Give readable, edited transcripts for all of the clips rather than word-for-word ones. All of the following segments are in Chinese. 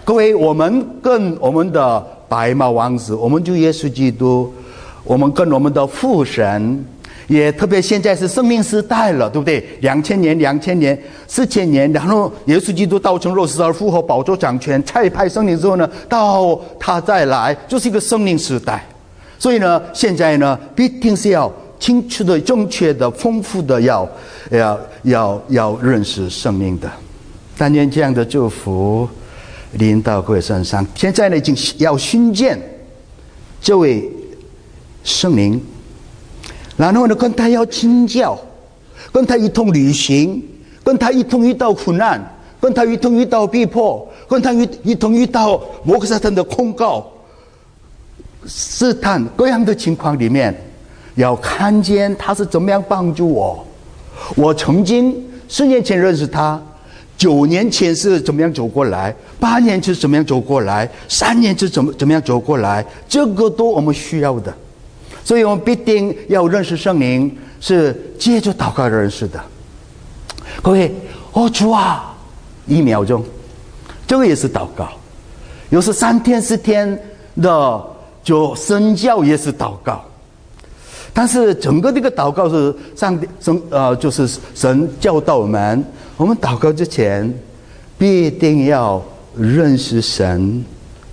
各位，我们跟我们的白马王子，我们主耶稣基督，我们跟我们的父神，也特别现在是生命时代了，对不对？2000年、4000年，然后耶稣基督道成肉身而复活，宝座掌权，差派圣灵之后呢，到他再来，就是一个生命时代。所以呢，现在呢，必定是要清楚的、正确的、丰富的，要认识生命的。但愿这样的祝福临到各位身上。现在呢，已经要寻见这位圣灵，然后呢，跟他要亲教，跟他一同旅行，跟他一同遇到苦难，跟他一同遇到逼迫，跟他一同遇到魔鬼撒旦的控告、试探各样的情况里面，要看见他是怎么样帮助我。我曾经10年前认识他，9年前是怎么样走过来，8年是怎么样走过来，3年是怎么样走过来，这个都我们需要的。所以我们必定要认识圣灵，是借着祷告认识的。各位，主啊，1秒钟，这个也是祷告。有时3天4天的就神教也是祷告。但是整个这个祷告是就是神教导我们祷告之前必定要认识神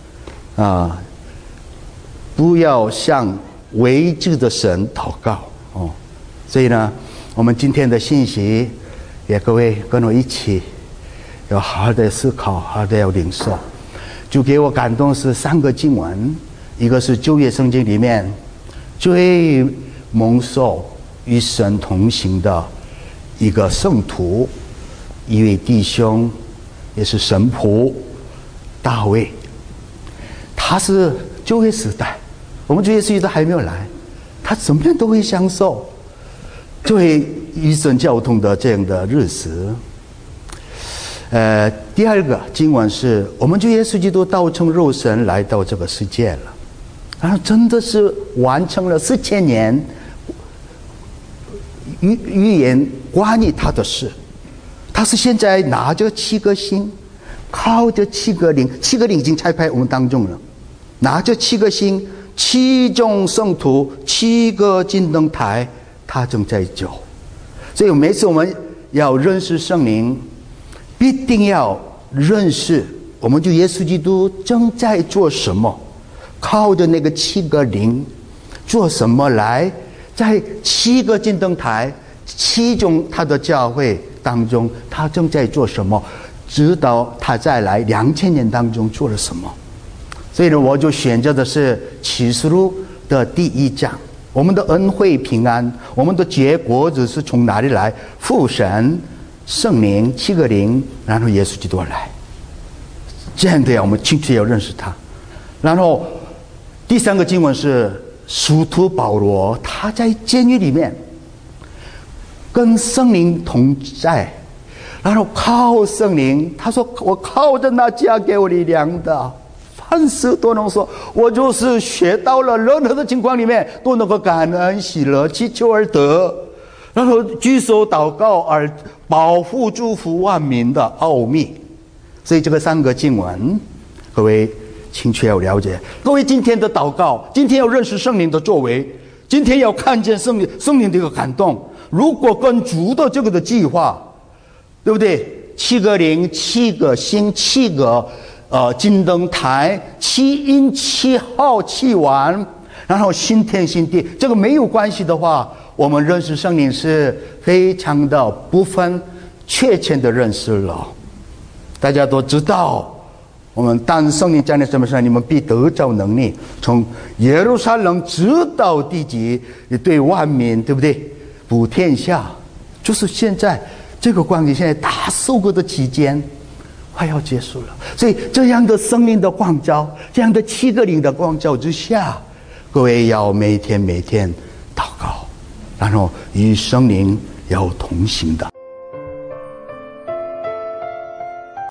不要向未知的神祷告所以呢，我们今天的信息也各位跟我一起要好好的思考，好好的要领受。就给我感动是3个经文，一个是旧约圣经里面最蒙受与神同行的一个圣徒，一位弟兄，也是神仆大卫。他是旧约时代，我们旧约时代还没有来，他怎么样都会享受这位与神交通的这样的日子。第2个经文是我们主耶稣基督道成肉身来到这个世界了，然后真的是完成了4000年预言关于他的事。他是现在拿着7个星，靠着7个灵，7个灵已经差派我们当中了，拿着7个星，7种圣徒，7个金灯台，他正在走。所以每次我们要认识圣灵，必定要认识我们主耶稣基督正在做什么，靠着那个7个灵做什么来，在7个金灯台7种他的教会当中，他正在做什么，直到他再来2000年当中做了什么。所以呢，我就选择的是启示录的第1章。我们的恩惠平安，我们的结果子是从哪里来？父神、圣灵、7个灵，然后耶稣基督来。这样的我们清楚要认识他。然后第3个经文是使徒保罗，他在监狱里面跟圣灵同在，然后靠圣灵，他说我靠着那加给我力量的，凡事都能说。我就是学到了任何的情况里面都能够感恩喜乐，祈求而得，然后举手祷告而保护祝福万民的奥秘。所以这个3个经文各位清楚要了解。各位今天的祷告，今天要认识圣灵的作为，今天要看见圣灵的一个感动。如果跟主的这个的计划，对不对？7个灵、7个星、7个金灯台、7音7号7丸，然后新天新地，这个没有关系的话，我们认识圣灵是非常的不分确切的认识了。大家都知道，我们当圣灵降临什么时候，你们必得着能力，从耶路撒冷直到地极，对万民，对不对？普天下，就是现在这个光景，现在大受过的期间快要结束了。所以这样的生命的光照，这样的7个灵的光照之下，各位要每天祷告，然后与圣灵要同行的。